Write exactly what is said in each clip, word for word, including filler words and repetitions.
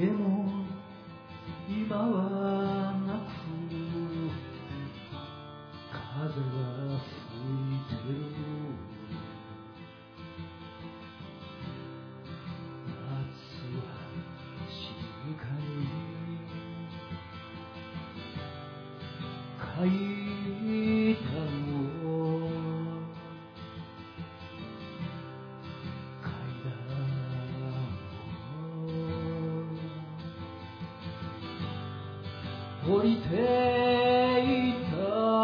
家も今はなく風が吹いてる夏は静かに書いたの降りていた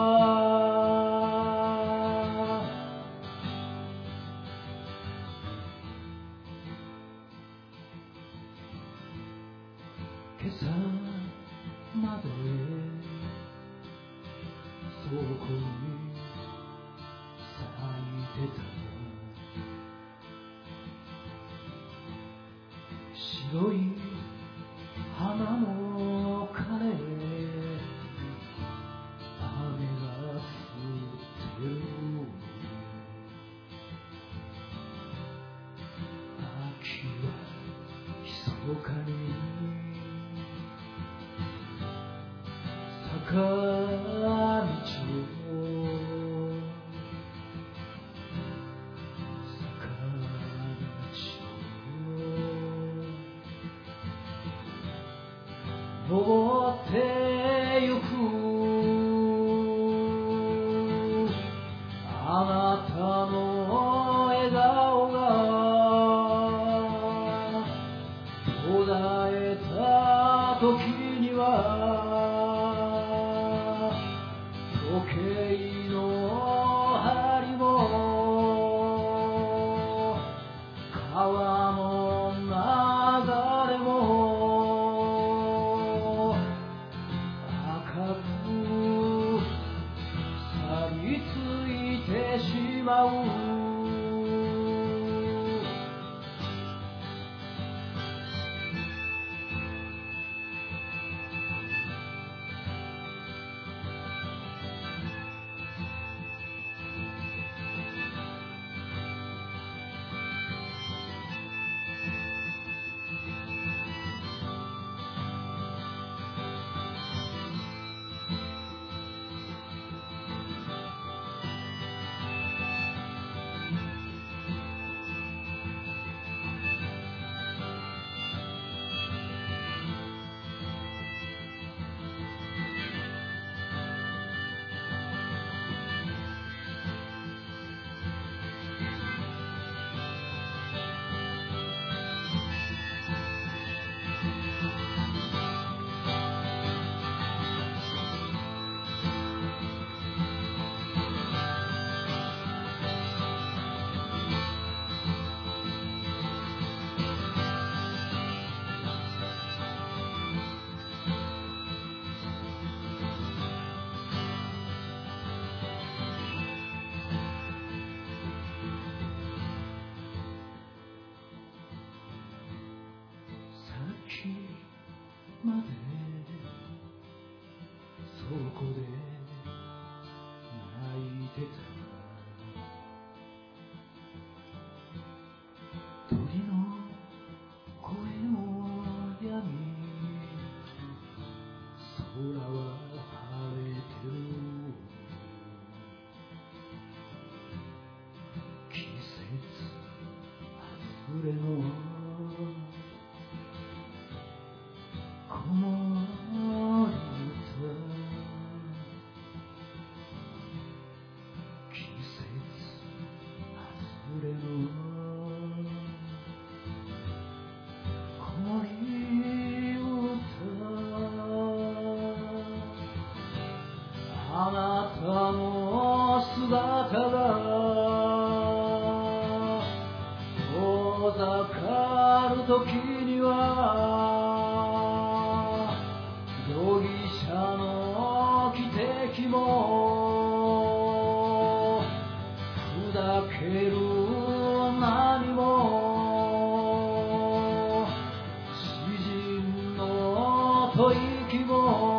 今朝まで倉庫に咲いてた白い花の枯れ雨が降ってる秋は密かに坂道を坂道を登ってゆくあなたの笑顔が途絶えた時には時計の針も川の流れも赤くさびついてしまうまで倉庫で泣いてた鳥の声もやみ空は晴れてる季節外れの子守歌季節外れの子守歌あなたの姿が遠ざかる時には容疑者の汽笛も砕ける何も詩人の吐息も